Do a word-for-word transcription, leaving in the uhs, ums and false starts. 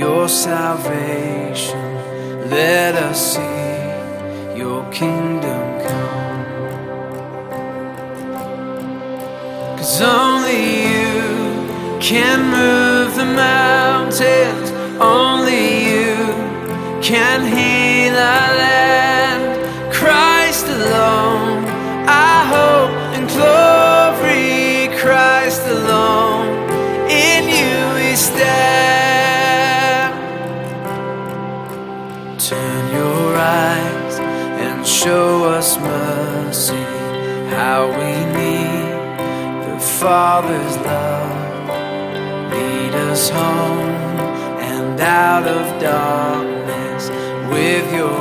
your salvation. Let us see your kingdom come. 'Cause only you can move the mountains, only you can heal our land. Christ alone, our hope and glory. Christ alone, in you we stand. Turn your eyes and show us mercy, how we need the Father's love. Lead us home and out of darkness with your